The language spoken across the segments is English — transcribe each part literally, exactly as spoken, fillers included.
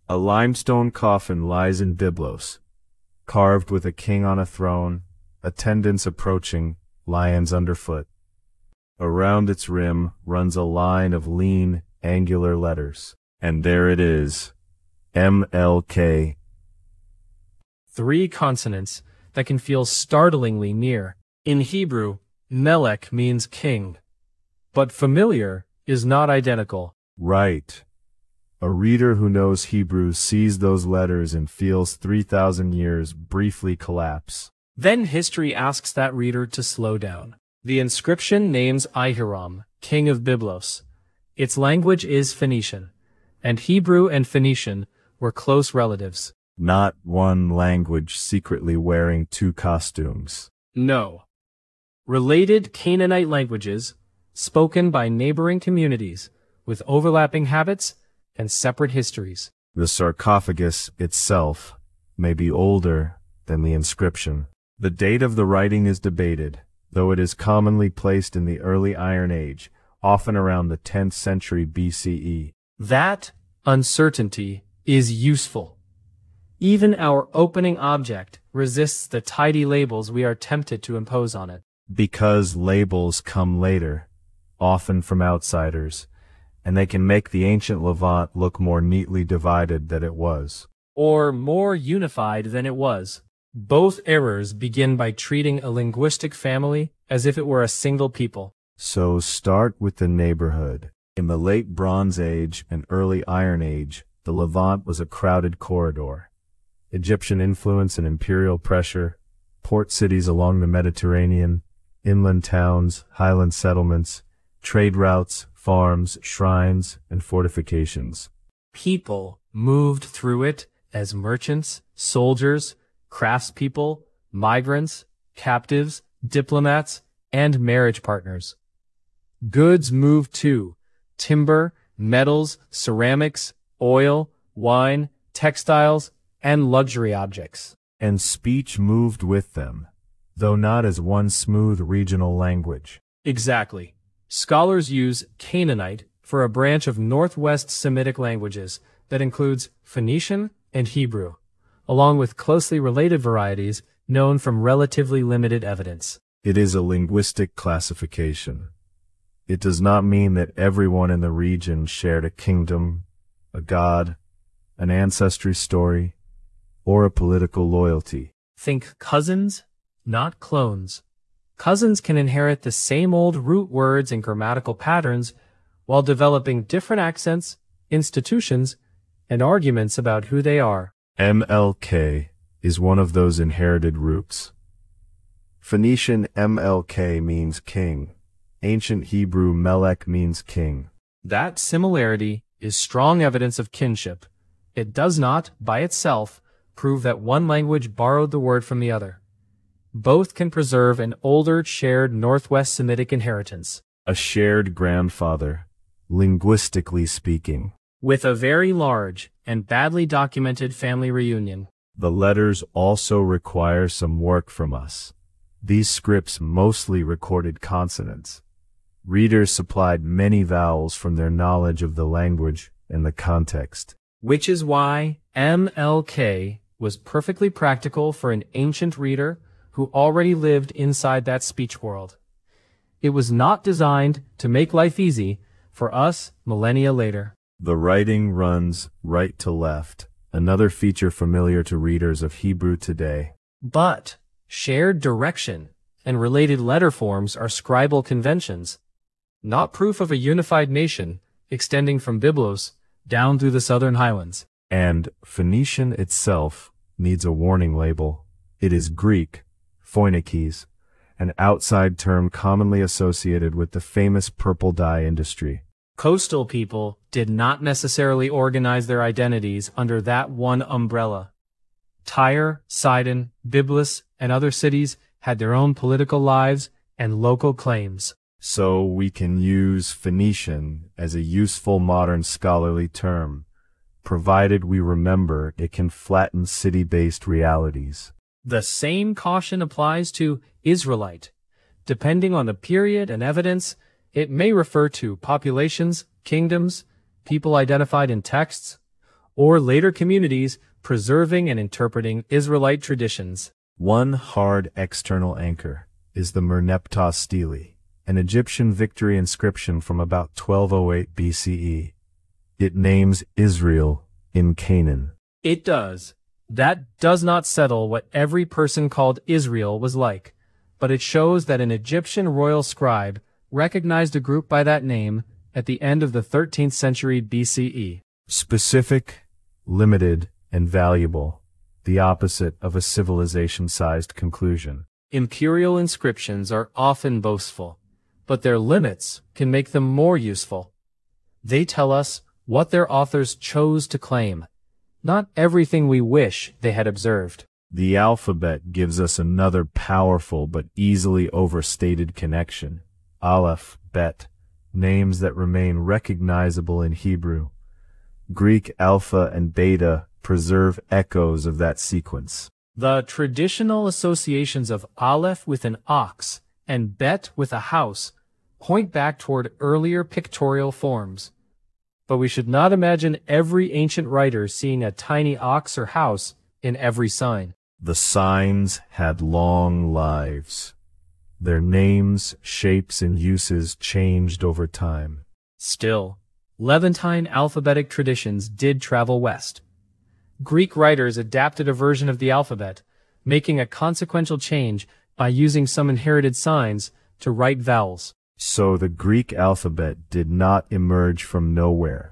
A limestone coffin lies in Byblos, carved with a king on a throne, attendants approaching, lions underfoot. Around its rim runs a line of lean, angular letters. And there it is, M L K. Three consonants that can feel startlingly near. In Hebrew, Melech means king, but familiar is not identical. Right. A reader who knows Hebrew sees those letters and feels three thousand years briefly collapse. Then history asks that reader to slow down. The inscription names Ahiram, king of Byblos. Its language is Phoenician, and Hebrew and Phoenician were close relatives. Not one language secretly wearing two costumes. No. Related Canaanite languages, spoken by neighboring communities, with overlapping habits and separate histories. The sarcophagus itself may be older than the inscription. The date of the writing is debated, though it is commonly placed in the early Iron Age, often around the tenth century B C E. That uncertainty is useful. Even our opening object resists the tidy labels we are tempted to impose on it. Because labels come later, often from outsiders, and they can make the ancient Levant look more neatly divided than it was. Or more unified than it was. Both errors begin by treating a linguistic family as if it were a single people. So start with the neighborhood. In the late Bronze Age and early Iron Age, the Levant was a crowded corridor. Egyptian influence and imperial pressure, port cities along the Mediterranean, inland towns, highland settlements, trade routes, farms, shrines, and fortifications. People moved through it as merchants, soldiers, craftspeople, migrants, captives, diplomats, and marriage partners. Goods moved too: timber, metals, ceramics, oil, wine, textiles, and luxury objects. And speech moved with them, though not as one smooth regional language. Exactly. Scholars use Canaanite for a branch of Northwest Semitic languages that includes Phoenician and Hebrew, along with closely related varieties known from relatively limited evidence. It is a linguistic classification. It does not mean that everyone in the region shared a kingdom, a god, an ancestry story, or a political loyalty. Think cousins, not clones. Cousins can inherit the same old root words and grammatical patterns while developing different accents, institutions, and arguments about who they are. M L K is one of those inherited roots. Phoenician M L K means king. Ancient Hebrew Melech means king. That similarity is strong evidence of kinship. It does not, by itself, prove that one language borrowed the word from the other. Both can preserve an older, shared Northwest Semitic inheritance. A shared grandfather, linguistically speaking. With a very large and badly documented family reunion. The letters also require some work from us. These scripts mostly recorded consonants. Readers supplied many vowels from their knowledge of the language and the context. Which is why M L K was perfectly practical for an ancient reader who already lived inside that speech world. It was not designed to make life easy for us millennia later. The writing runs right to left, another feature familiar to readers of Hebrew today. But shared direction and related letter forms are scribal conventions, not proof of a unified nation extending from Byblos down through the southern highlands. And Phoenician itself needs a warning label. It is Greek, phoinikes, an outside term commonly associated with the famous purple dye industry. Coastal people did not necessarily organize their identities under that one umbrella. Tyre, Sidon, Byblos, and other cities had their own political lives and local claims. So we can use Phoenician as a useful modern scholarly term, provided we remember it can flatten city-based realities. The same caution applies to Israelite. Depending on the period and evidence, it may refer to populations, kingdoms, people identified in texts, or later communities preserving and interpreting Israelite traditions. One hard external anchor is the Merneptah Stele, an Egyptian victory inscription from about twelve oh eight B C E. It names Israel in Canaan. It does. That does not settle what every person called Israel was like, but it shows that an Egyptian royal scribe recognized a group by that name at the end of the thirteenth century B C E. Specific, limited, and valuable, the opposite of a civilization-sized conclusion. Imperial inscriptions are often boastful, but their limits can make them more useful. They tell us what their authors chose to claim, not everything we wish they had observed. The alphabet gives us another powerful but easily overstated connection. Aleph, Bet, names that remain recognizable in Hebrew. Greek alpha and beta preserve echoes of that sequence. The traditional associations of Aleph with an ox and Bet with a house point back toward earlier pictorial forms. But we should not imagine every ancient writer seeing a tiny ox or house in every sign. The signs had long lives. Their names, shapes, and uses changed over time. Still, Levantine alphabetic traditions did travel west. Greek writers adapted a version of the alphabet, making a consequential change by using some inherited signs to write vowels. So the Greek alphabet did not emerge from nowhere.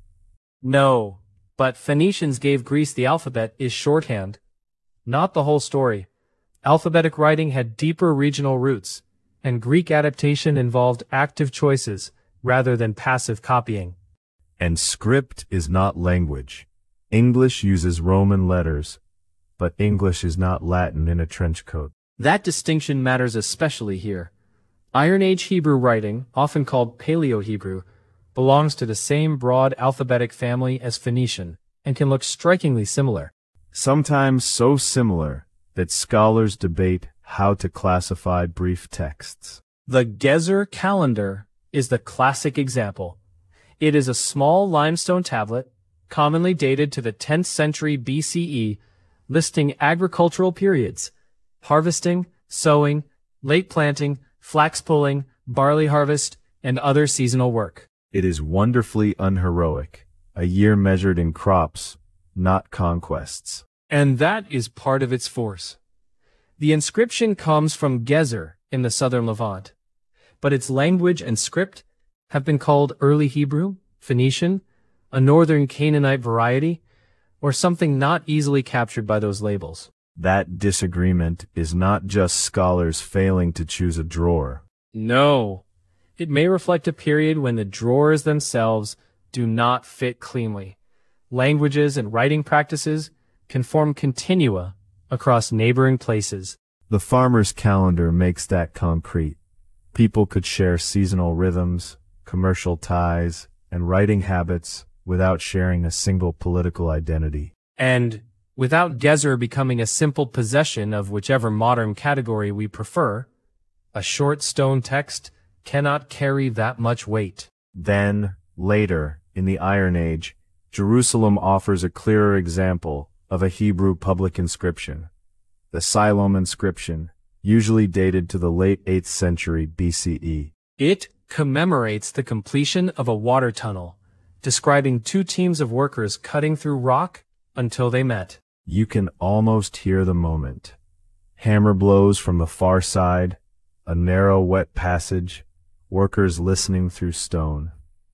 No, but Phoenicians gave Greece the alphabet is shorthand. Not the whole story. Alphabetic writing had deeper regional roots, and Greek adaptation involved active choices rather than passive copying. And script is not language. English uses Roman letters, but English is not Latin in a trench coat. That distinction matters especially here. Iron Age Hebrew writing, often called Paleo-Hebrew, belongs to the same broad alphabetic family as Phoenician, and can look strikingly similar. Sometimes so similar that scholars debate how to classify brief texts. The Gezer calendar is the classic example. It is a small limestone tablet, commonly dated to the tenth century B C E, listing agricultural periods: harvesting, sowing, late planting, flax pulling, barley harvest, and other seasonal work. It is wonderfully unheroic, a year measured in crops, not conquests. And that is part of its force. The inscription comes from Gezer in the southern Levant, but its language and script have been called Early Hebrew, Phoenician, a northern Canaanite variety, or something not easily captured by those labels. That disagreement is not just scholars failing to choose a drawer. No, it may reflect a period when the drawers themselves do not fit cleanly. Languages and writing practices can form continua across neighboring places. The farmer's calendar makes that concrete. People could share seasonal rhythms, commercial ties, and writing habits without sharing a single political identity. And without Gezer becoming a simple possession of whichever modern category we prefer, a short stone text cannot carry that much weight. Then, later, in the Iron Age, Jerusalem offers a clearer example of a Hebrew public inscription. The Siloam inscription, usually dated to the late eighth century B C E. It commemorates the completion of a water tunnel, describing two teams of workers cutting through rock until they met. You can almost hear the moment. Hammer blows from the far side, a narrow wet passage, workers listening through stone.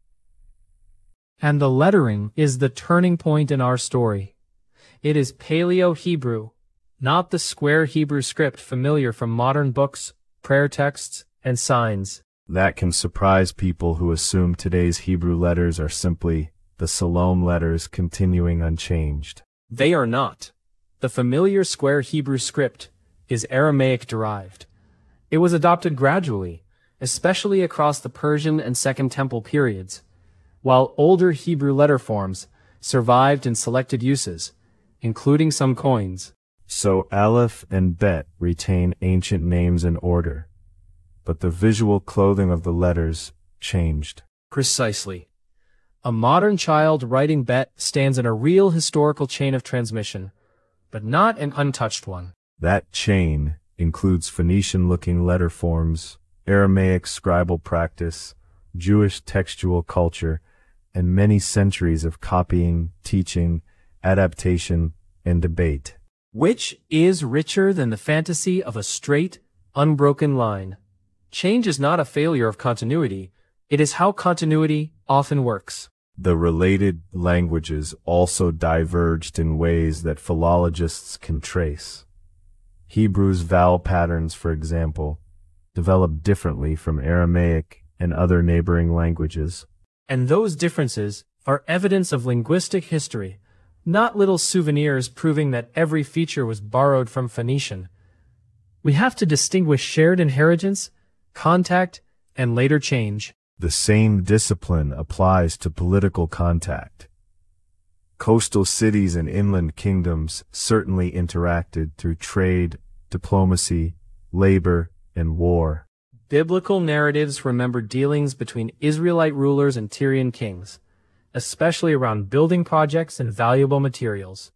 And the lettering is the turning point in our story. It is Paleo-Hebrew, not the square Hebrew script familiar from modern books, prayer texts, and signs. That can surprise people who assume today's Hebrew letters are simply the Siloam letters continuing unchanged. They are not. The familiar square Hebrew script is Aramaic-derived. It was adopted gradually, especially across the Persian and Second Temple periods, while older Hebrew letter forms survived in selected uses, including some coins. So Aleph and Bet retain ancient names and order, but the visual clothing of the letters changed. Precisely. A modern child writing Bet stands in a real historical chain of transmission, but not an untouched one. That chain includes Phoenician-looking letter forms, Aramaic scribal practice, Jewish textual culture, and many centuries of copying, teaching, adaptation, and debate. Which is richer than the fantasy of a straight, unbroken line. Change is not a failure of continuity, it is how continuity often works. The related languages also diverged in ways that philologists can trace. Hebrew's vowel patterns, for example, developed differently from Aramaic and other neighboring languages. And those differences are evidence of linguistic history, not little souvenirs proving that every feature was borrowed from Phoenician. We have to distinguish shared inheritance, contact, and later change. The same discipline applies to political contact. Coastal cities and inland kingdoms certainly interacted through trade, diplomacy, labor, and war. Biblical narratives remember dealings between Israelite rulers and Tyrian kings, especially around building projects and valuable materials.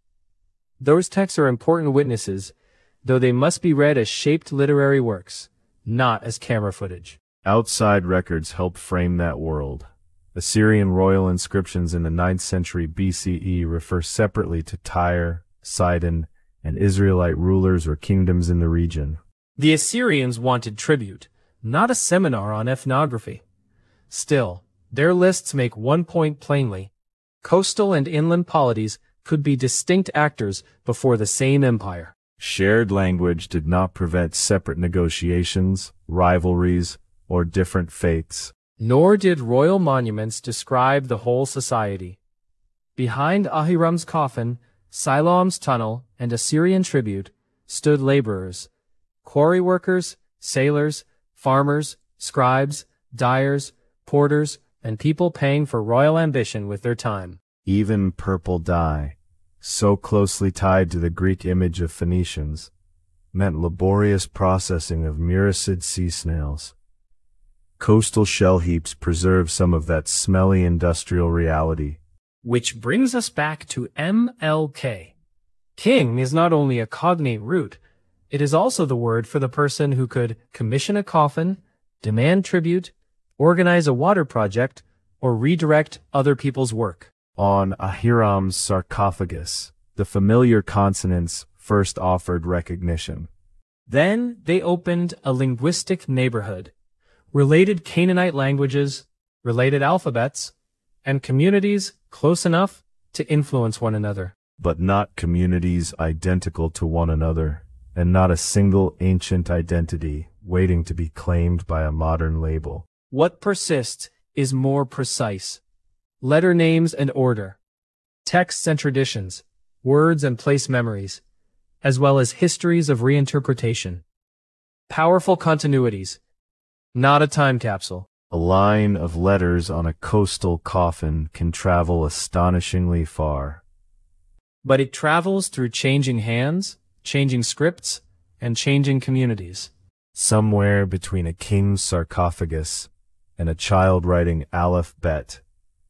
Those texts are important witnesses, though they must be read as shaped literary works, not as camera footage. Outside records help frame that world. Assyrian royal inscriptions in the ninth century B C E refer separately to Tyre, Sidon, and Israelite rulers or kingdoms in the region. The Assyrians wanted tribute, not a seminar on ethnography. Still, their lists make one point plainly. Coastal and inland polities could be distinct actors before the same empire. Shared language did not prevent separate negotiations, rivalries, or different faiths. Nor did royal monuments describe the whole society. Behind Ahiram's coffin, Siloam's tunnel, and Assyrian tribute stood laborers, quarry workers, sailors, farmers, scribes, dyers, porters, and people paying for royal ambition with their time. Even purple dye, so closely tied to the Greek image of Phoenicians, meant laborious processing of muricid sea snails. Coastal shell heaps preserve some of that smelly industrial reality. Which brings us back to M L K. King is not only a cognate root, it is also the word for the person who could commission a coffin, demand tribute, organize a water project, or redirect other people's work. On Ahiram's sarcophagus, the familiar consonants first offered recognition. Then they opened a linguistic neighborhood. Related Canaanite languages, related alphabets, and communities close enough to influence one another. But not communities identical to one another, and not a single ancient identity waiting to be claimed by a modern label. What persists is more precise. Letter names and order, texts and traditions, words and place memories, as well as histories of reinterpretation. Powerful continuities. Not a time capsule. A line of letters on a coastal coffin can travel astonishingly far. But it travels through changing hands, changing scripts, and changing communities. Somewhere between a king's sarcophagus and a child writing Aleph Bet,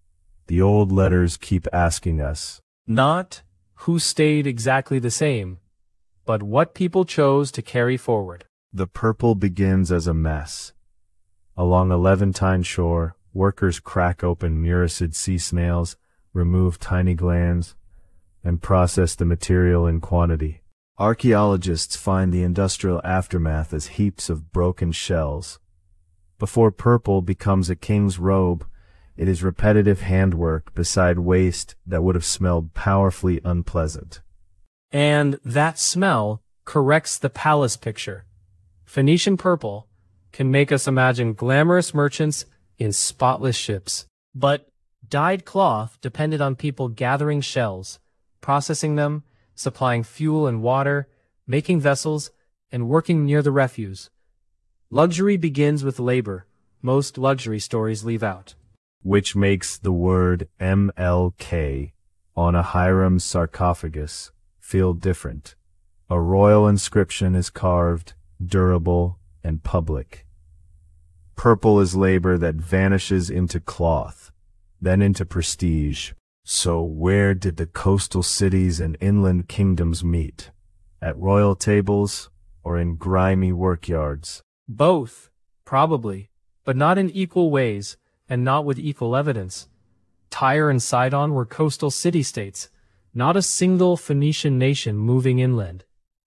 the old letters keep asking us, not who stayed exactly the same, but what people chose to carry forward. The purple begins as a mess. Along a Levantine shore, workers crack open muricid sea snails, remove tiny glands, and process the material in quantity. Archaeologists find the industrial aftermath as heaps of broken shells. Before purple becomes a king's robe, it is repetitive handwork beside waste that would have smelled powerfully unpleasant. And that smell corrects the palace picture. Phoenician purple can make us imagine glamorous merchants in spotless ships. But dyed cloth depended on people gathering shells, processing them, supplying fuel and water, making vessels, and working near the refuse. Luxury begins with labor. Most luxury stories leave out. Which makes the word M L K on Ahiram's sarcophagus feel different. A royal inscription is carved, durable, and public. Purple is labor that vanishes into cloth. then into prestige. So where did the coastal cities and inland kingdoms meet? At royal tables or in grimy workyards? Both, probably, but not in equal ways and not with equal evidence. Tyre and Sidon were coastal city-states, not a single Phoenician nation moving inland.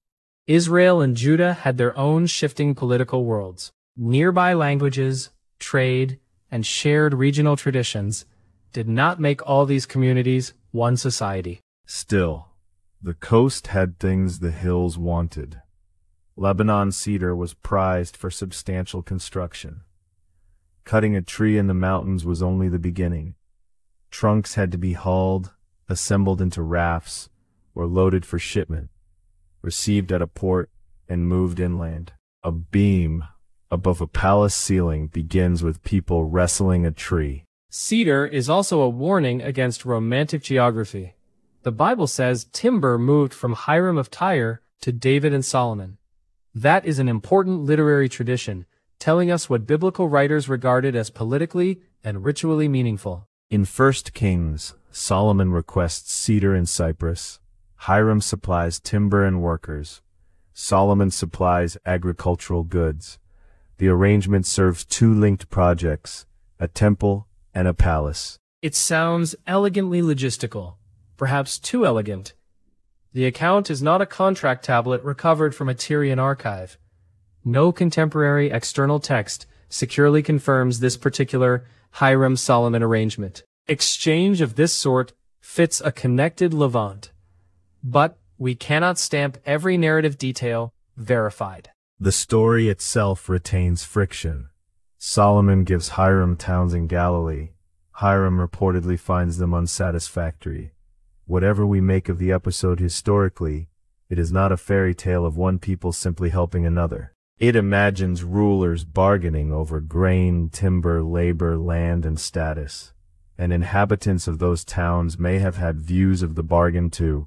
Israel and Judah had their own shifting political worlds. Nearby languages, trade, and shared regional traditions did not make all these communities one society. Still, the coast had things the hills wanted. Lebanon cedar was prized for substantial construction. Cutting a tree in the mountains was only the beginning. Trunks had to be hauled, assembled into rafts, or loaded for shipment, received at a port, and moved inland. A beam above a palace ceiling begins with people wrestling a tree. Cedar is also a warning against romantic geography. The Bible says timber moved from Hiram of Tyre to David and Solomon. That is an important literary tradition, telling us what biblical writers regarded as politically and ritually meaningful. In First Kings, Solomon requests cedar and cypress. Hiram supplies timber and workers. Solomon supplies agricultural goods. The arrangement serves two linked projects, a temple and a palace. It sounds elegantly logistical, perhaps too elegant. The account is not a contract tablet recovered from a Tyrian archive. No contemporary external text securely confirms this particular Hiram-Solomon arrangement. Exchange of this sort fits a connected Levant. But we cannot stamp every narrative detail verified. The story itself retains friction. Solomon gives Hiram towns in Galilee. Hiram reportedly finds them unsatisfactory. Whatever we make of the episode historically, it is not a fairy tale of one people simply helping another. It imagines rulers bargaining over grain, timber, labor, land, and status. And inhabitants of those towns may have had views of the bargain too.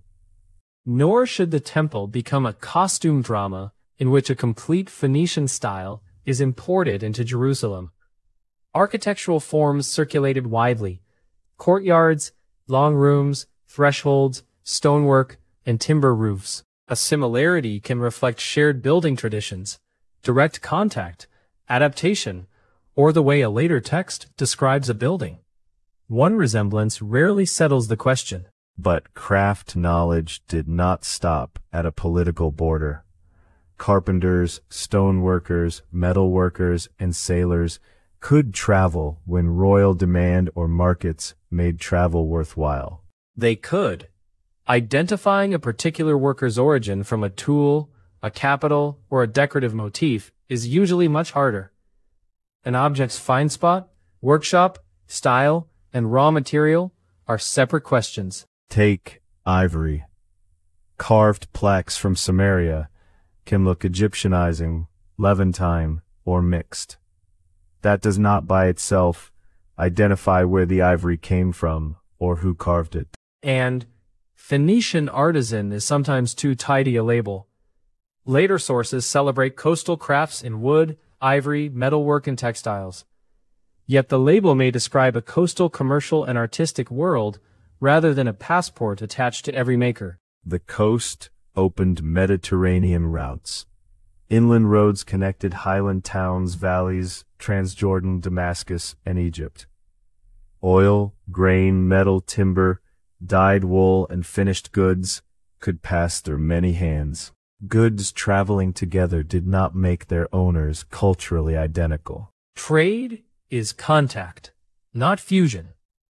Nor should the temple become a costume drama in which a complete Phoenician style is imported into Jerusalem. Architectural forms circulated widely. Courtyards, long rooms, thresholds, stonework, and timber roofs. A similarity can reflect shared building traditions, direct contact, adaptation, or the way a later text describes a building. One resemblance rarely settles the question. But craft knowledge did not stop at a political border. Carpenters, stoneworkers, metalworkers, and sailors could travel when royal demand or markets made travel worthwhile. They could. Identifying a particular worker's origin from a tool, a capital, or a decorative motif is usually much harder. An object's find spot, workshop, style, and raw material are separate questions. Take ivory. Carved plaques from Samaria can look Egyptianizing, Levantine, or mixed. That does not by itself identify where the ivory came from or who carved it. And Phoenician artisan is sometimes too tidy a label. Later sources celebrate coastal crafts in wood, ivory, metalwork, and textiles. Yet the label may describe a coastal commercial and artistic world rather than a passport attached to every maker. The coast opened Mediterranean routes. Inland roads connected highland towns, valleys, Transjordan, Damascus, and Egypt. Oil, grain, metal, timber, dyed wool, and finished goods could pass through many hands. Goods traveling together did not make their owners culturally identical. Trade is contact, not fusion.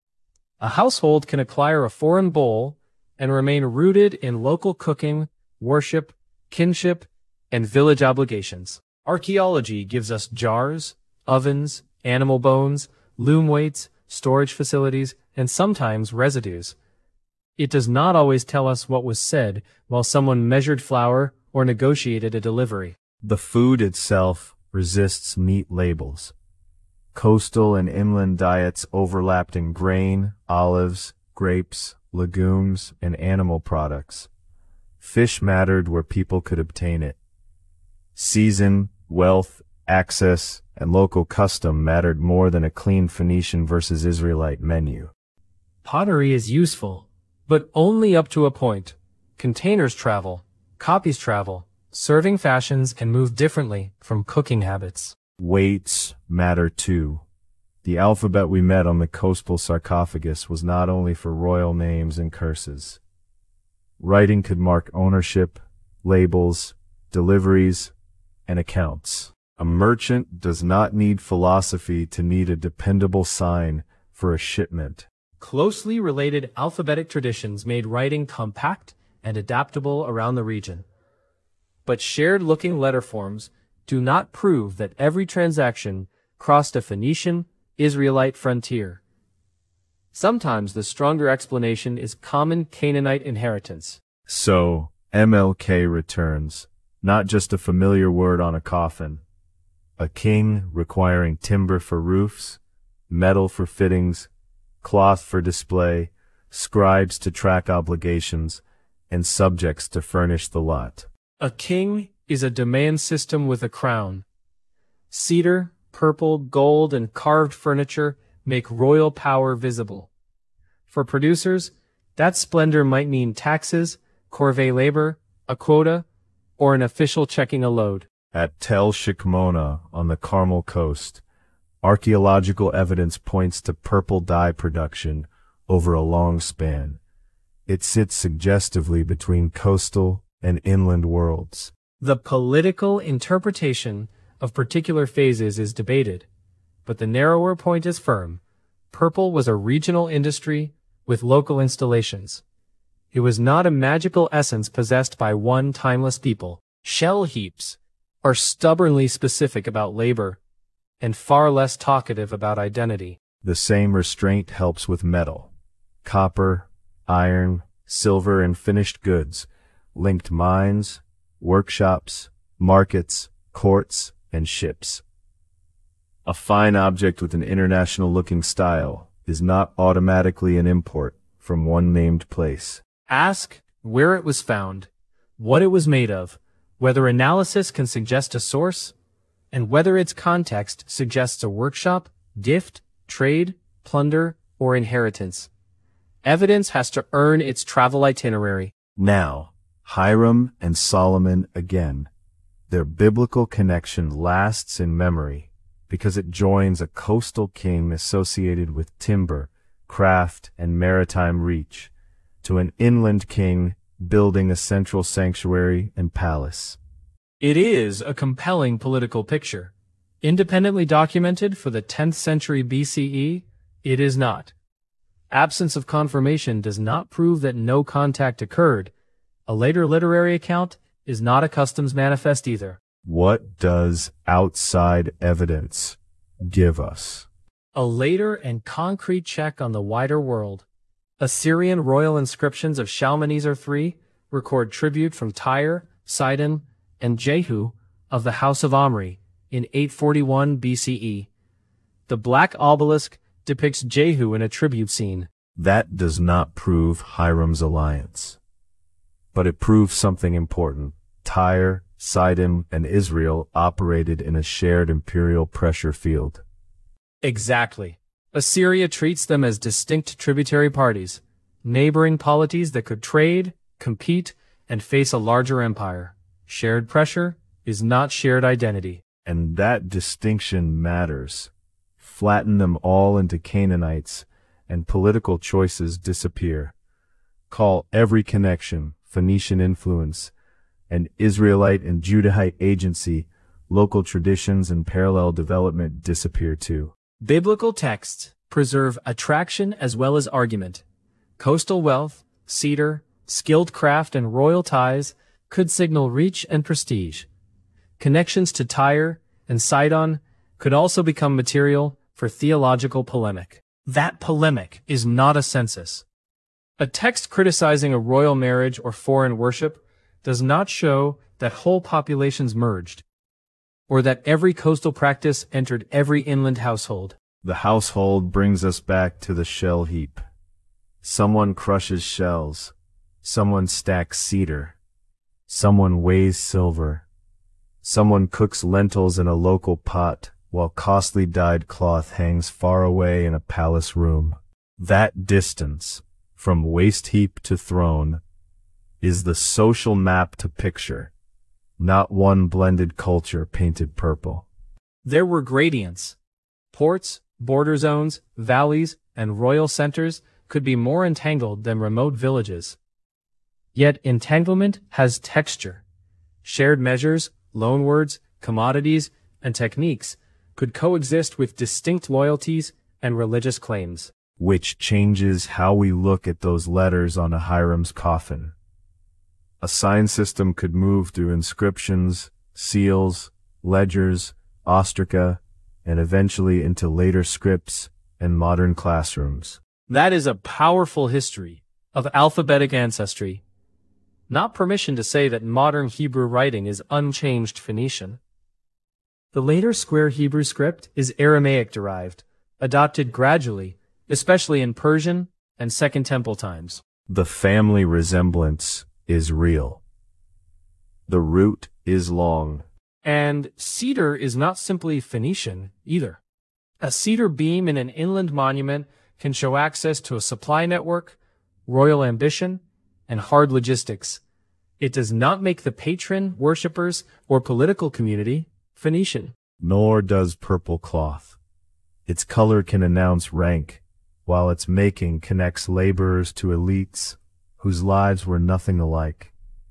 A household can acquire a foreign bowl and remain rooted in local cooking, worship, kinship, and village obligations. Archaeology gives us jars, ovens, animal bones, loom weights, storage facilities, and sometimes residues. It does not always tell us what was said while someone measured flour or negotiated a delivery. The food itself resists neat labels. Coastal and inland diets overlapped in grain, olives, grapes, legumes, and animal products. Fish mattered where people could obtain it. Season, wealth, access, and local custom mattered more than a clean Phoenician versus Israelite menu. Pottery is useful, but only up to a point. Containers travel, copies travel, serving fashions can move differently from cooking habits. Weights matter too. The alphabet we met on the coastal sarcophagus was not only for royal names and curses. Writing could mark ownership, labels, deliveries, and accounts. A merchant does not need philosophy to need a dependable sign for a shipment. Closely related alphabetic traditions made writing compact and adaptable around the region. But shared-looking letter forms do not prove that every transaction crossed a Phoenician, Israelite frontier. Sometimes the stronger explanation is common Canaanite inheritance. So, M L K returns, not just a familiar word on a coffin. A king requiring timber for roofs, metal for fittings, cloth for display, scribes to track obligations, and subjects to furnish the lot. A king is a demand system with a crown. Cedar, purple, gold, and carved furniture make royal power visible. For producers, that splendor might mean taxes, corvée labor, a quota, or an official checking a load. At Tel Shikmona on the Carmel coast, archaeological evidence points to purple dye production over a long span. It sits suggestively between coastal and inland worlds. The political interpretation of particular phases is debated, but the narrower point is firm. Purple was a regional industry with local installations. It was not a magical essence possessed by one timeless people. Shell heaps are stubbornly specific about labor and far less talkative about identity. The same restraint helps with metal. Copper, iron, silver, and finished goods linked mines, workshops, markets, courts, and ships. A fine object with an international-looking style is not automatically an import from one named place. Ask where it was found, what it was made of, whether analysis can suggest a source, and whether its context suggests a workshop, gift, trade, plunder, or inheritance. Evidence has to earn its travel itinerary. Now, Hiram and Solomon again. Their biblical connection lasts in memory because it joins a coastal king associated with timber, craft, and maritime reach to an inland king building a central sanctuary and palace. It is a compelling political picture. Independently documented for the tenth century B C E, it is not. Absence of confirmation does not prove that no contact occurred. A later literary account is not a customs manifest either. What does outside evidence give us? A later and concrete check on the wider world. Assyrian royal inscriptions of Shalmaneser the third record tribute from Tyre, Sidon, and Jehu of the house of Omri in eight forty-one B C E. The black obelisk depicts Jehu in a tribute scene. That does not prove Hiram's alliance. But it proves something important. Tyre, Sidon, and Israel operated in a shared imperial pressure field. Exactly. Assyria treats them as distinct tributary parties, neighboring polities that could trade, compete, and face a larger empire. Shared pressure is not shared identity. And that distinction matters. Flatten them all into Canaanites, and political choices disappear. Call every connection Phoenician influence, and Israelite and Judahite agency, local traditions and parallel development disappear too. Biblical texts preserve attraction as well as argument. Coastal wealth, cedar, skilled craft, and royal ties could signal reach and prestige. Connections to Tyre and Sidon could also become material for theological polemic. That polemic is not a census. A text criticizing a royal marriage or foreign worship does not show that whole populations merged, or that every coastal practice entered every inland household. The household brings us back to the shell heap. Someone crushes shells. Someone stacks cedar. Someone weighs silver. Someone cooks lentils in a local pot while costly dyed cloth hangs far away in a palace room. That distance, from waste heap to throne, is the social map to picture, not one blended culture painted purple. There were gradients. Ports, border zones, valleys, and royal centers could be more entangled than remote villages. Yet entanglement has texture. Shared measures, loanwords, commodities, and techniques could coexist with distinct loyalties and religious claims. Which changes how we look at those letters on a Hiram's coffin. A sign system could move through inscriptions, seals, ledgers, ostraca, and eventually into later scripts and modern classrooms. That is a powerful history of alphabetic ancestry. Not permission to say that modern Hebrew writing is unchanged Phoenician. The later square Hebrew script is Aramaic-derived, adopted gradually, especially in Persian and Second Temple times. The family resemblance is real. The root is long. And cedar is not simply Phoenician, either. A cedar beam in an inland monument can show access to a supply network, royal ambition, and hard logistics. It does not make the patron, worshippers, or political community Phoenician. Nor does purple cloth. Its color can announce rank, while its making connects laborers to elites whose lives were nothing alike.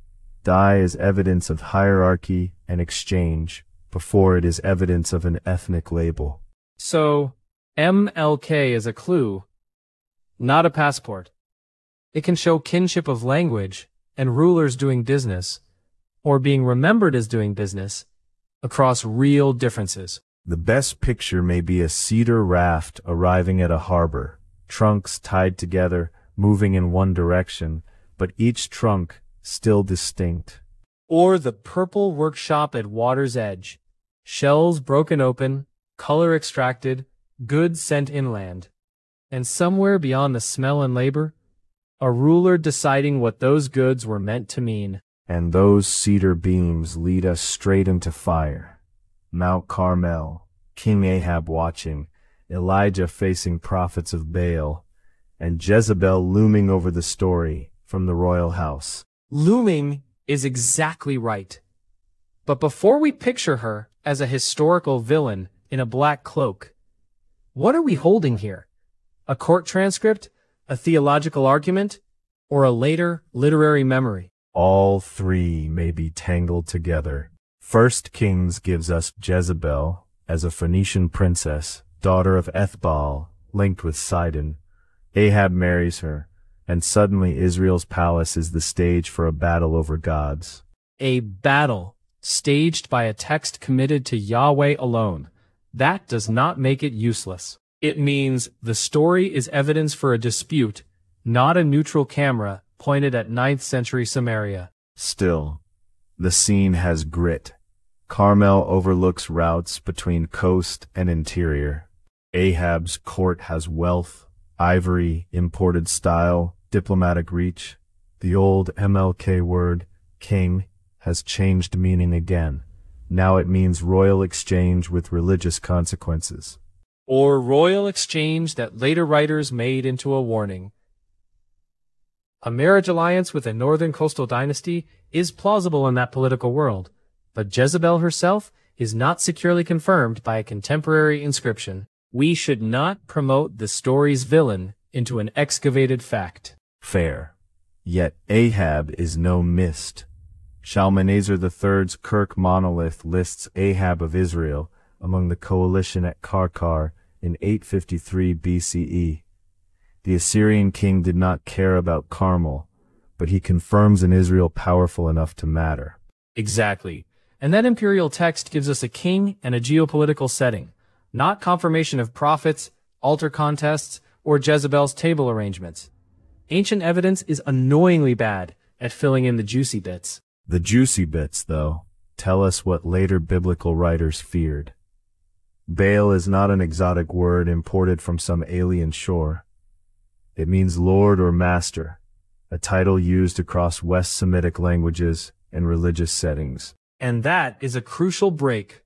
Dye is evidence of hierarchy and exchange before it is evidence of an ethnic label. So, M L K is a clue, not a passport. It can show kinship of language and rulers doing business, or being remembered as doing business, across real differences. The best picture may be a cedar raft arriving at a harbor, trunks tied together, moving in one direction, but each trunk still distinct. Or the purple workshop at water's edge, shells broken open, color extracted, goods sent inland. And somewhere beyond the smell and labor, a ruler deciding what those goods were meant to mean. And those cedar beams lead us straight into fire. Mount Carmel, King Ahab watching, Elijah facing prophets of Baal, and Jezebel looming over the story from the royal house. Looming is exactly right. But before we picture her as a historical villain in a black cloak, what are we holding here? A court transcript, a theological argument, or a later literary memory? All three may be tangled together. First Kings gives us Jezebel as a Phoenician princess, daughter of Ethbaal, linked with Sidon. Ahab marries her, and suddenly Israel's palace is the stage for a battle over gods. A battle staged by a text committed to Yahweh alone. That does not make it useless. It means the story is evidence for a dispute, not a neutral camera pointed at ninth century Samaria. Still, the scene has grit. Carmel overlooks routes between coast and interior. Ahab's court has wealth, ivory, imported style, diplomatic reach. The old M L K word, king, has changed meaning again. Now it means royal exchange with religious consequences. Or royal exchange that later writers made into a warning. A marriage alliance with a northern coastal dynasty is plausible in that political world, but Jezebel herself is not securely confirmed by a contemporary inscription. We should not promote the story's villain into an excavated fact. Fair. Yet Ahab is no mist. Shalmaneser the third's Kirk monolith lists Ahab of Israel among the coalition at Karkar in eight fifty-three B C E. The Assyrian king did not care about Carmel, but he confirms an Israel powerful enough to matter. Exactly. And that imperial text gives us a king and a geopolitical setting, not confirmation of prophets, altar contests, or Jezebel's table arrangements. Ancient evidence is annoyingly bad at filling in the juicy bits. The juicy bits, though, tell us what later biblical writers feared. Baal is not an exotic word imported from some alien shore. It means lord or master, a title used across West Semitic languages and religious settings. And that is a crucial break.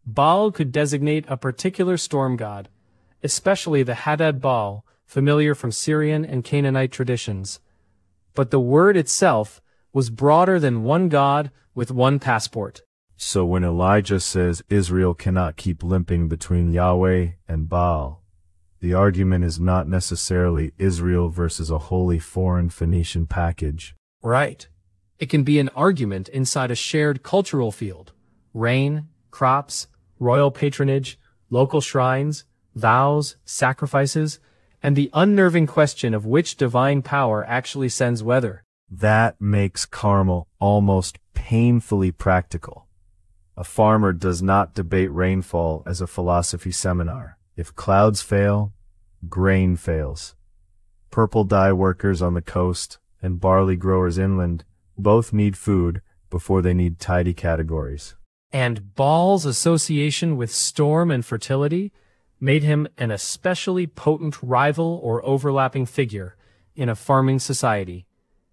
Baal could designate a particular storm god, especially the Hadad Baal, familiar from Syrian and Canaanite traditions. But the word itself was broader than one god with one passport. So when Elijah says Israel cannot keep limping between Yahweh and Baal, the argument is not necessarily Israel versus a wholly foreign Phoenician package. Right. It can be an argument inside a shared cultural field. Rain, crops, royal patronage, local shrines, vows, sacrifices, and the unnerving question of which divine power actually sends weather. That makes Carmel almost painfully practical. A farmer does not debate rainfall as a philosophy seminar. If clouds fail, grain fails. Purple dye workers on the coast and barley growers inland both need food before they need tidy categories. And Baal's association with storm and fertility made him an especially potent rival or overlapping figure in a farming society.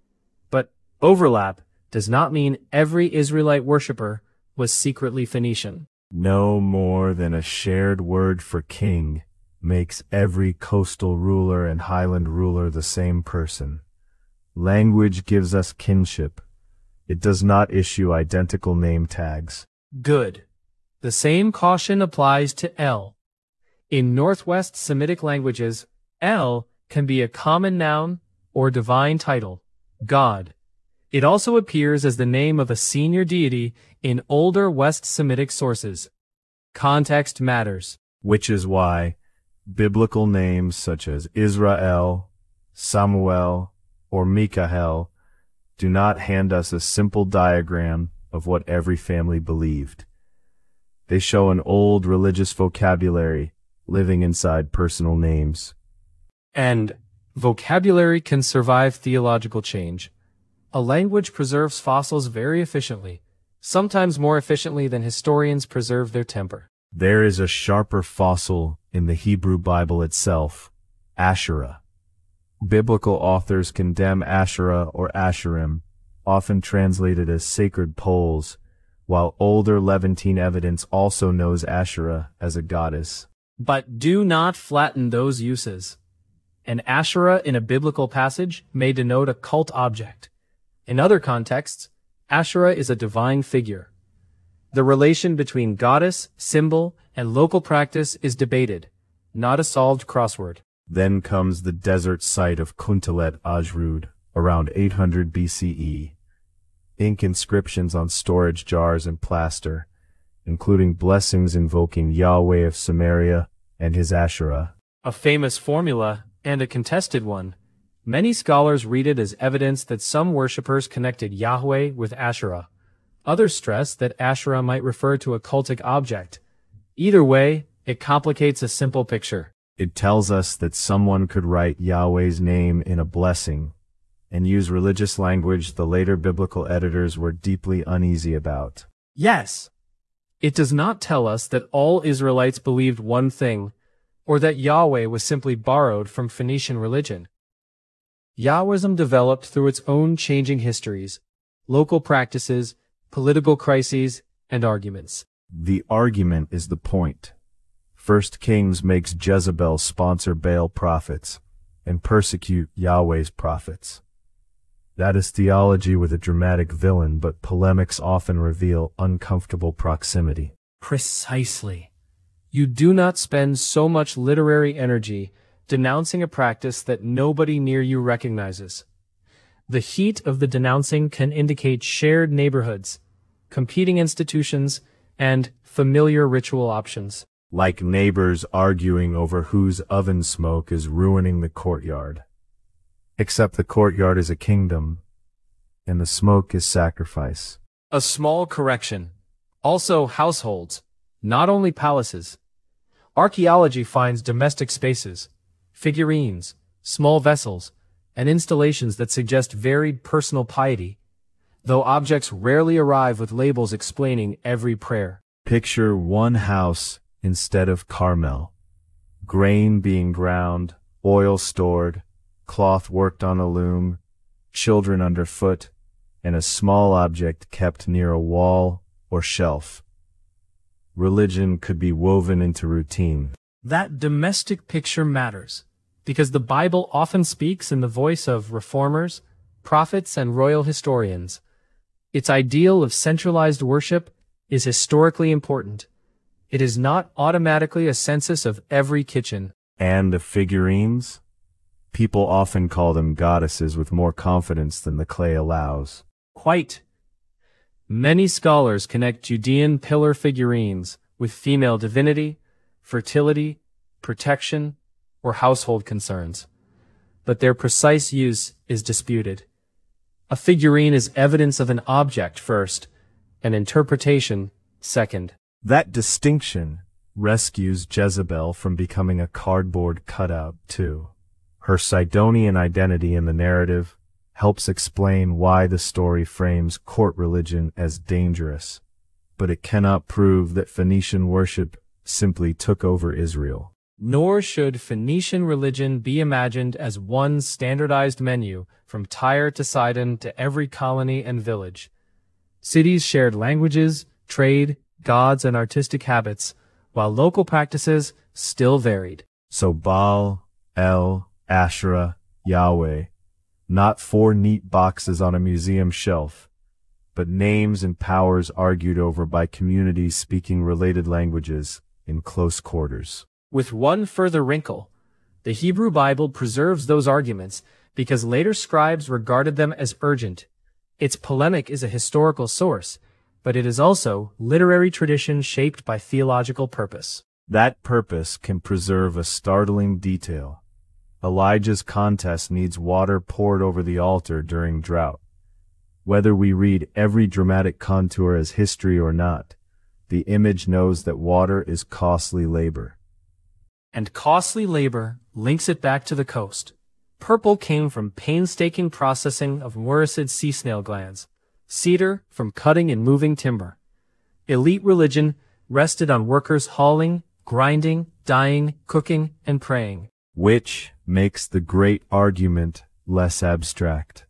But overlap does not mean every Israelite worshiper was secretly Phoenician. No more than a shared word for king makes every coastal ruler and highland ruler the same person. Language gives us kinship. It does not issue identical name tags. Good. The same caution applies to El. In Northwest Semitic languages, El can be a common noun or divine title, God. It also appears as the name of a senior deity in older West Semitic sources. Context matters. Which is why biblical names such as Israel, Samuel, or Mikael do not hand us a simple diagram of what every family believed. They show an old religious vocabulary living inside personal names. And vocabulary can survive theological change. A language preserves fossils very efficiently, sometimes more efficiently than historians preserve their temper. There is a sharper fossil in the Hebrew Bible itself, Asherah. Biblical authors condemn Asherah or Asherim, often translated as sacred poles, while older Levantine evidence also knows Asherah as a goddess. But do not flatten those uses. An Asherah in a biblical passage may denote a cult object. In other contexts, Asherah is a divine figure. The relation between goddess, symbol, and local practice is debated, not a solved crossword. Then comes the desert site of Kuntalet Ajrud, around eight hundred B C E. Ink inscriptions on storage jars and plaster, including blessings invoking Yahweh of Samaria and his Asherah. A famous formula, and a contested one. Many scholars read it as evidence that some worshippers connected Yahweh with Asherah. Others stress that Asherah might refer to a cultic object. Either way, it complicates a simple picture. It tells us that someone could write Yahweh's name in a blessing and use religious language the later biblical editors were deeply uneasy about. Yes. It does not tell us that all Israelites believed one thing, or that Yahweh was simply borrowed from Phoenician religion. Yahwism developed through its own changing histories, local practices, political crises, and arguments. The argument is the point. First Kings makes Jezebel sponsor Baal prophets and persecute Yahweh's prophets. That is theology with a dramatic villain, but polemics often reveal uncomfortable proximity. Precisely. You do not spend so much literary energy denouncing a practice that nobody near you recognizes. The heat of the denouncing can indicate shared neighborhoods, competing institutions, and familiar ritual options. Like neighbors arguing over whose oven smoke is ruining the courtyard. Except the courtyard is a kingdom, and the smoke is sacrifice. A small correction. Also households, not only palaces. Archaeology finds domestic spaces, figurines, small vessels, and installations that suggest varied personal piety, though objects rarely arrive with labels explaining every prayer. Picture one house instead of Carmel. Grain being ground, oil stored, cloth worked on a loom, children underfoot, and a small object kept near a wall or shelf. religion could be woven into routine. That domestic picture matters, because the Bible often speaks in the voice of reformers, prophets, and royal historians. Its ideal of centralized worship is historically important. It is not automatically a census of every kitchen. And the figurines? People often call them goddesses with more confidence than the clay allows. Quite. Many scholars connect Judean pillar figurines with female divinity, fertility, protection, or household concerns. But their precise use is disputed. A figurine is evidence of an object first, an interpretation second. That distinction rescues Jezebel from becoming a cardboard cutout, too. Her Sidonian identity in the narrative helps explain why the story frames court religion as dangerous, but it cannot prove that Phoenician worship simply took over Israel. Nor should Phoenician religion be imagined as one standardized menu from Tyre to Sidon to every colony and village. Cities shared languages, trade, gods, and artistic habits, while local practices still varied. So Baal, El, Asherah, Yahweh, not four neat boxes on a museum shelf, but names and powers argued over by communities speaking related languages in close quarters. With one further wrinkle, the Hebrew Bible preserves those arguments because later scribes regarded them as urgent. Its polemic is a historical source, but it is also literary tradition shaped by theological purpose. That purpose can preserve a startling detail. Elijah's contest needs water poured over the altar during drought. Whether we read every dramatic contour as history or not, the image knows that water is costly labor. And costly labor links it back to the coast. Purple came from painstaking processing of muricid sea snail glands, cedar from cutting and moving timber. Elite religion rested on workers hauling, grinding, dyeing, cooking, and praying. Which makes the great argument less abstract.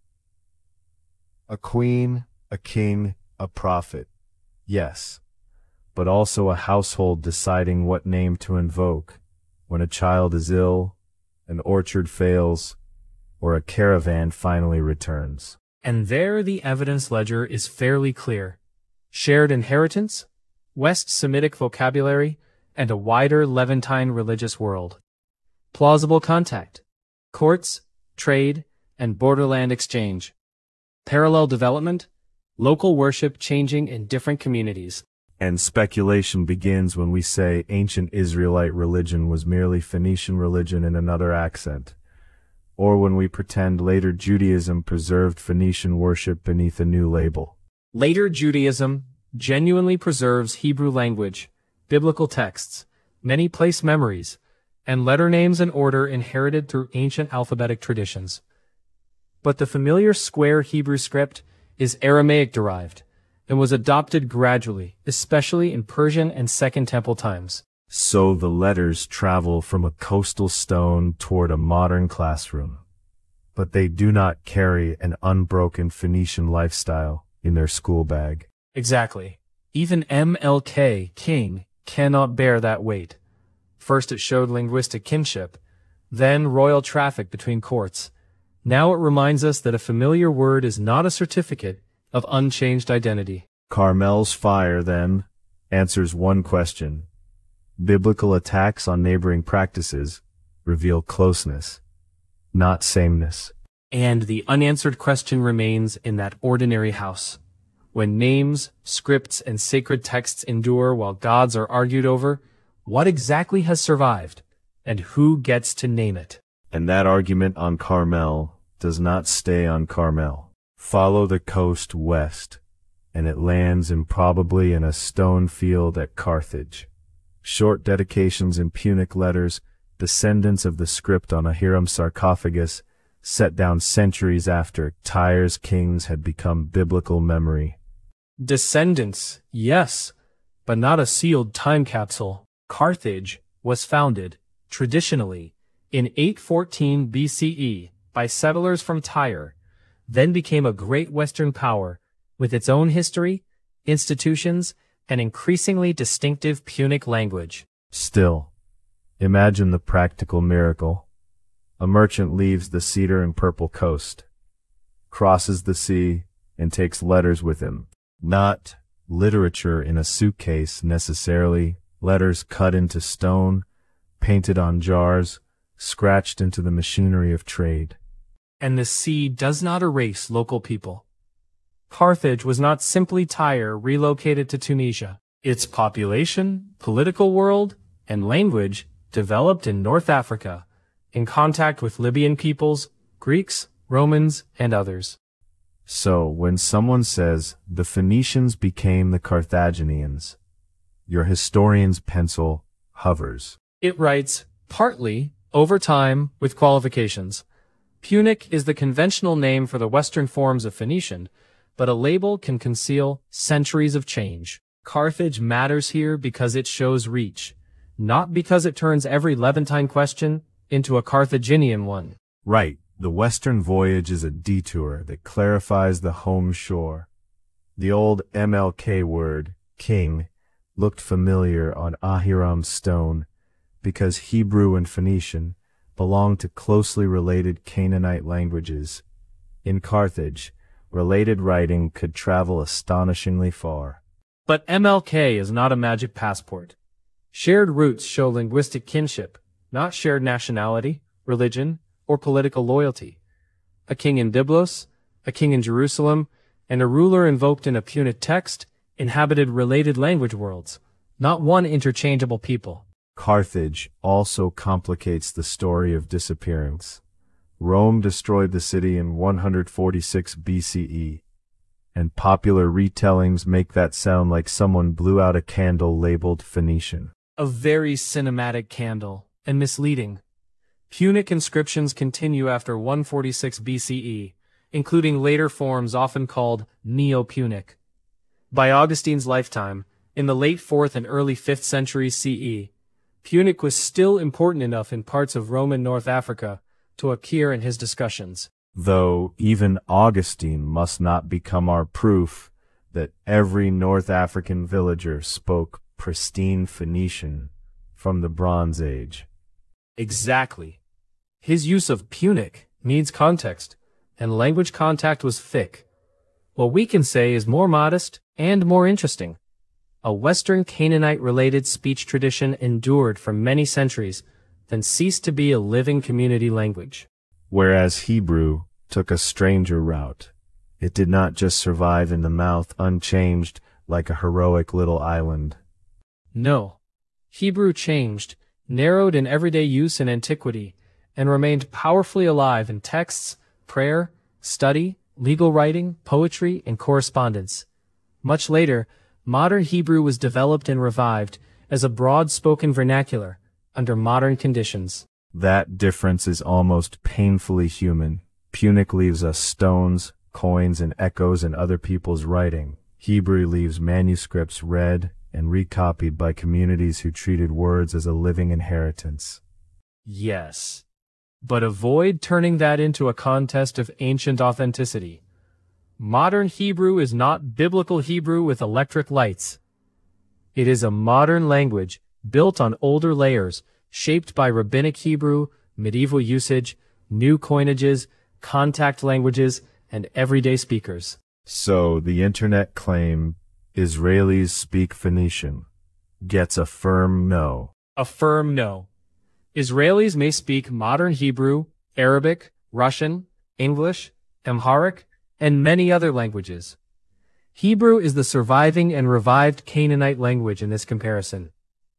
A queen, a king, a prophet, yes, but also a household deciding what name to invoke when a child is ill, an orchard fails, or a caravan finally returns. And there the evidence ledger is fairly clear. Shared inheritance, West Semitic vocabulary, and a wider Levantine religious world. Plausible contact, courts, trade, and borderland exchange. Parallel development, local worship changing in different communities. And speculation begins when we say ancient Israelite religion was merely Phoenician religion in another accent, or when we pretend later Judaism preserved Phoenician worship beneath a new label. Later Judaism genuinely preserves Hebrew language, biblical texts, many place memories, and letter names and order inherited through ancient alphabetic traditions. But the familiar square Hebrew script is Aramaic-derived and was adopted gradually, especially in Persian and Second Temple times. So the letters travel from a coastal stone toward a modern classroom, but they do not carry an unbroken Phoenician lifestyle in their school bag. Exactly. Even M L K, King, cannot bear that weight. First it showed linguistic kinship, then royal traffic between courts. Now it reminds us that a familiar word is not a certificate of unchanged identity. Carmel's fire, then, answers one question. Biblical attacks on neighboring practices reveal closeness, not sameness. And the unanswered question remains in that ordinary house. When names, scripts, and sacred texts endure while gods are argued over, what exactly has survived, and who gets to name it? And that argument on Carmel does not stay on Carmel. Follow the coast west, and it lands improbably in a stone field at Carthage. Short dedications in Punic letters, descendants of the script on a Hiram sarcophagus, set down centuries after Tyre's kings had become biblical memory. Descendants, yes, but not a sealed time capsule. Carthage was founded, traditionally, in eight fourteen B C E by settlers from Tyre, then became a great Western power with its own history, institutions, an increasingly distinctive Punic language. Still, imagine the practical miracle. A merchant leaves the cedar and purple coast, crosses the sea, and takes letters with him. Not literature in a suitcase necessarily, letters cut into stone, painted on jars, scratched into the machinery of trade. And the sea does not erase local people. Carthage was not simply Tyre relocated to Tunisia. Its population, political world, and language developed in North Africa, in contact with Libyan peoples, Greeks, Romans, and others. So, when someone says, the Phoenicians became the Carthaginians, your historian's pencil hovers. It writes, partly, over time, with qualifications. Punic is the conventional name for the Western forms of Phoenician, but a label can conceal centuries of change. Carthage matters here because it shows reach, not because it turns every Levantine question into a Carthaginian one. Right. The Western voyage is a detour that clarifies the home shore. The old M L K word, king, looked familiar on Ahiram's stone because Hebrew and Phoenician belonged to closely related Canaanite languages. In Carthage, related writing could travel astonishingly far. But M L K is not a magic passport. Shared roots show linguistic kinship, not shared nationality, religion, or political loyalty. A king in Byblos, a king in Jerusalem, and a ruler invoked in a Punic text inhabited related language worlds, not one interchangeable people. Carthage also complicates the story of disappearance. Rome destroyed the city in one hundred forty-six B C E, and popular retellings make that sound like someone blew out a candle labeled Phoenician. A very cinematic candle, and misleading. Punic inscriptions continue after one forty-six B C E, including later forms often called Neo-Punic. By Augustine's lifetime, in the late fourth and early fifth centuries C E, Punic was still important enough in parts of Roman North Africa to appear in his discussions. Though even Augustine must not become our proof that every North African villager spoke pristine Phoenician from the Bronze Age. Exactly. His use of Punic needs context, and language contact was thick. What we can say is more modest and more interesting. A Western Canaanite-related speech tradition endured for many centuries, then ceased to be a living community language. Whereas Hebrew took a stranger route. It did not just survive in the mouth unchanged like a heroic little island. No. Hebrew changed, narrowed in everyday use in antiquity, and remained powerfully alive in texts, prayer, study, legal writing, poetry, and correspondence. Much later, modern Hebrew was developed and revived as a broad-spoken vernacular under modern conditions. That difference is almost painfully human. Punic leaves us stones, coins, and echoes in other people's writing. Hebrew leaves manuscripts read and recopied by communities who treated words as a living inheritance. Yes. But avoid turning that into a contest of ancient authenticity. Modern Hebrew is not biblical Hebrew with electric lights. It is a modern language built on older layers, shaped by rabbinic Hebrew, medieval usage, new coinages, contact languages, and everyday speakers. So the internet claim Israelis speak Phoenician gets a firm no. A firm no. Israelis may speak modern Hebrew, Arabic, Russian, English, Amharic, and many other languages. Hebrew is the surviving and revived Canaanite language in this comparison.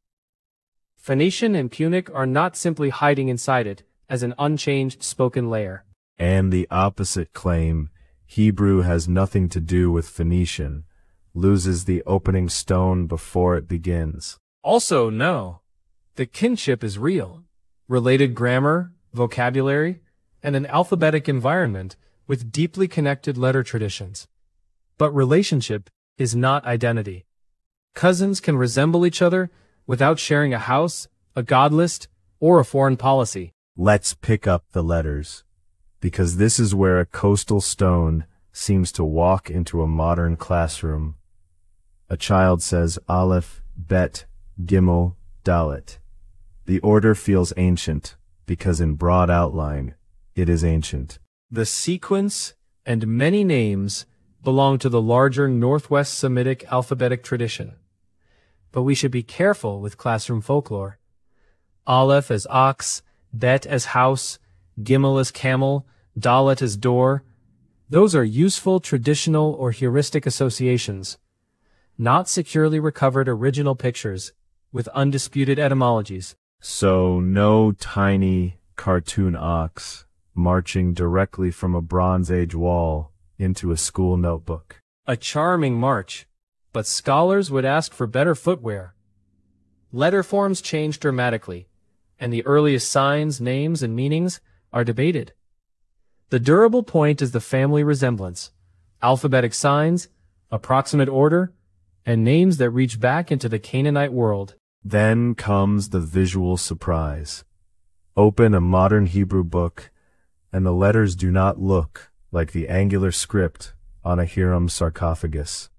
Phoenician and Punic are not simply hiding inside it as an unchanged spoken layer. And the opposite claim, Hebrew has nothing to do with Phoenician, loses the opening stone before it begins. Also, no. The kinship is real. Related grammar, vocabulary, and an alphabetic environment with deeply connected letter traditions. But relationship is not identity. Cousins can resemble each other without sharing a house, a god list, or a foreign policy. Let's pick up the letters, because this is where a coastal stone seems to walk into a modern classroom. A child says Aleph, Bet, Gimel, Dalet. The order feels ancient, because in broad outline, it is ancient. The sequence and many names belong to the larger Northwest Semitic alphabetic tradition. But we should be careful with classroom folklore. Aleph as ox, Bet as house, Gimel as camel, Dalet as door. Those are useful traditional or heuristic associations, not securely recovered original pictures with undisputed etymologies. So no tiny cartoon ox marching directly from a Bronze Age wall into a school notebook. A charming march, but scholars would ask for better footwear. Letter forms change dramatically, and the earliest signs, names, and meanings are debated. The durable point is the family resemblance, alphabetic signs, approximate order, and names that reach back into the Canaanite world. Then comes the visual surprise. Open a modern Hebrew book, and the letters do not look like the angular script on a Hiram sarcophagus.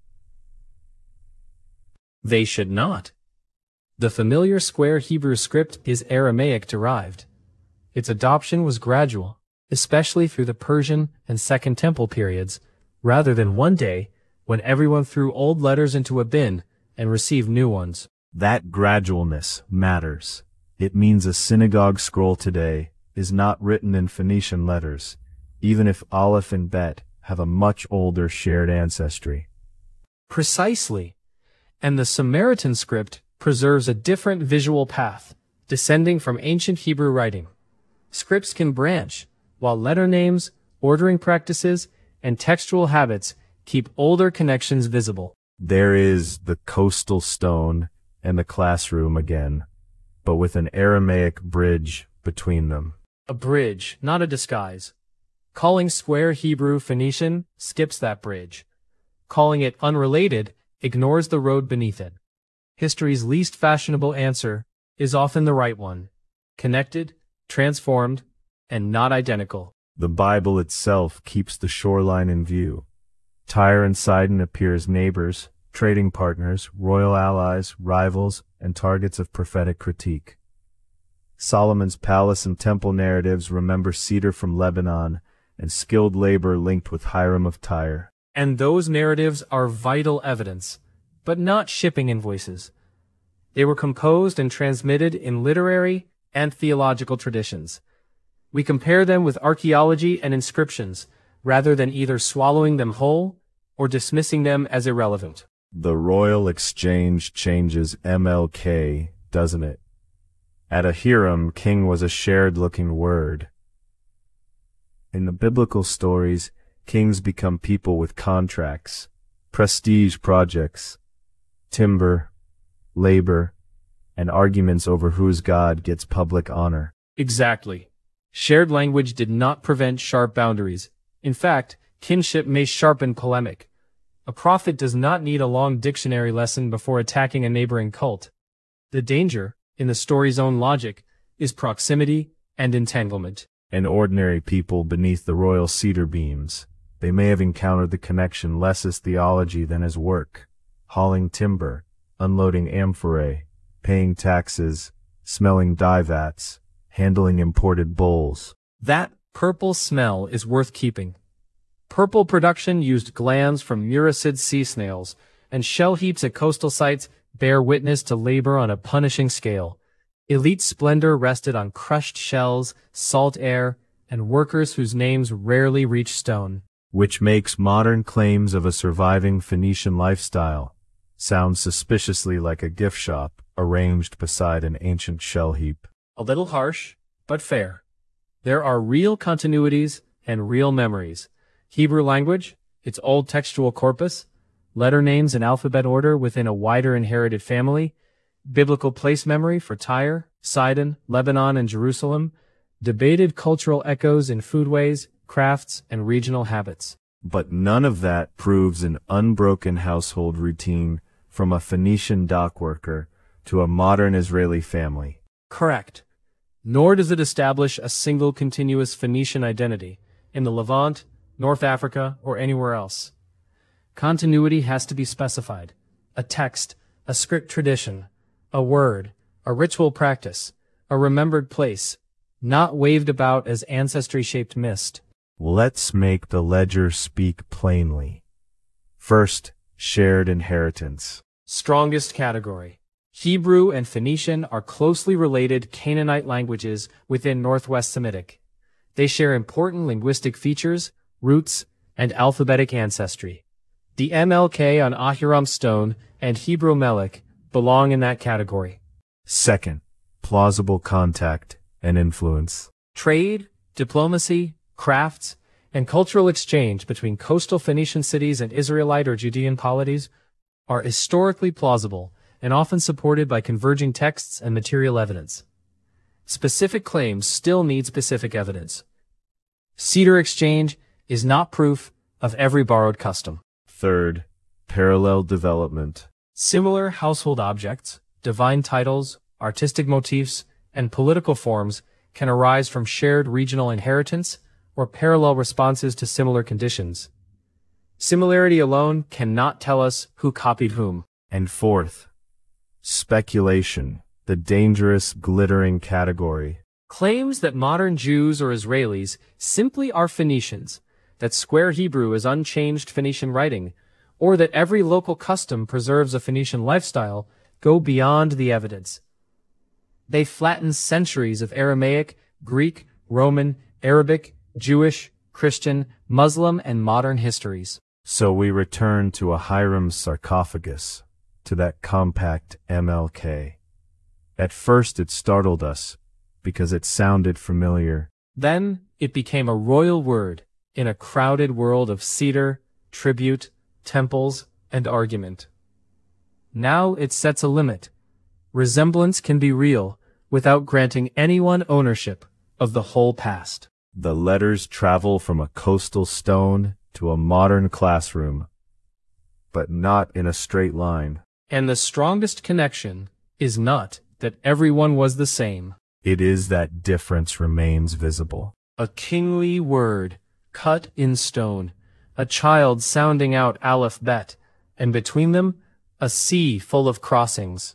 They should not. The familiar square Hebrew script is Aramaic derived. Its adoption was gradual, especially through the Persian and Second Temple periods, rather than one day when everyone threw old letters into a bin and received new ones. That gradualness matters. It means a synagogue scroll today is not written in Phoenician letters, even if Aleph and Bet have a much older shared ancestry. Precisely. And the Samaritan script preserves a different visual path, descending from ancient Hebrew writing. Scripts can branch, while letter names, ordering practices, and textual habits keep older connections visible. There is the coastal stone and the classroom again, but with an Aramaic bridge between them. A bridge, not a disguise. Calling square Hebrew Phoenician skips that bridge. Calling it unrelated ignores the road beneath it. History's least fashionable answer is often the right one. Connected, transformed, and not identical. The Bible itself keeps the shoreline in view. Tyre and Sidon appear as neighbors, trading partners, royal allies, rivals, and targets of prophetic critique. Solomon's palace and temple narratives remember cedar from Lebanon and skilled labor linked with Hiram of Tyre. And those narratives are vital evidence, but not shipping invoices. They were composed and transmitted in literary and theological traditions. We compare them with archaeology and inscriptions, rather than either swallowing them whole or dismissing them as irrelevant. The Royal Exchange changes M L K, doesn't it? At a Hiram, king was a shared-looking word. In the biblical stories, kings become people with contracts, prestige projects, timber, labor, and arguments over whose god gets public honor. Exactly. Shared language did not prevent sharp boundaries. In fact, kinship may sharpen polemic. A prophet does not need a long dictionary lesson before attacking a neighboring cult. The danger, in the story's own logic, is proximity and entanglement. And ordinary people beneath the royal cedar beams, they may have encountered the connection less as theology than as work, hauling timber, unloading amphorae, paying taxes, smelling dye vats, handling imported bowls. That purple smell is worth keeping. Purple production used glands from muricid sea snails, and shell heaps at coastal sites bear witness to labor on a punishing scale. Elite splendor rested on crushed shells, salt air, and workers whose names rarely reach stone. Which makes modern claims of a surviving Phoenician lifestyle sound suspiciously like a gift shop arranged beside an ancient shell heap. A little harsh, but fair. There are real continuities and real memories. Hebrew language, its old textual corpus, letter names in alphabet order within a wider inherited family, biblical place memory for Tyre, Sidon, Lebanon, and Jerusalem, debated cultural echoes in foodways, crafts, and regional habits. But none of that proves an unbroken household routine from a Phoenician dock worker to a modern Israeli family. Correct. Nor does it establish a single continuous Phoenician identity in the Levant, North Africa, or anywhere else. Continuity has to be specified, a text, a script tradition, a word, a ritual practice, a remembered place, not waved about as ancestry-shaped mist. Let's make the ledger speak plainly. First, shared inheritance. Strongest category. Hebrew and Phoenician are closely related Canaanite languages within Northwest Semitic. They share important linguistic features, roots, and alphabetic ancestry. The M L K on Ahiram stone and Hebrew Melech belong in that category. Second, plausible contact and influence. Trade, diplomacy, crafts, and cultural exchange between coastal Phoenician cities and Israelite or Judean polities are historically plausible and often supported by converging texts and material evidence. Specific claims still need specific evidence. Cedar exchange is not proof of every borrowed custom. Third, parallel development. Similar household objects, divine titles, artistic motifs, and political forms can arise from shared regional inheritance or parallel responses to similar conditions. Similarity alone cannot tell us who copied whom. And fourth, speculation, the dangerous, glittering category. Claims that modern Jews or Israelis simply are Phoenicians, that Square Hebrew is unchanged Phoenician writing, or that every local custom preserves a Phoenician lifestyle go beyond the evidence. They flatten centuries of Aramaic, Greek, Roman, Arabic, Jewish, Christian, Muslim, and modern histories. So we return to a Hiram's sarcophagus, to that compact M L K. At first it startled us, because it sounded familiar. Then it became a royal word in a crowded world of cedar, tribute, temples, and argument. Now it sets a limit. Resemblance can be real without granting anyone ownership of the whole past. The letters travel from a coastal stone to a modern classroom, but not in a straight line. And the strongest connection is not that everyone was the same. It is that difference remains visible. A kingly word, cut in stone, a child sounding out Aleph Bet, and between them, a sea full of crossings.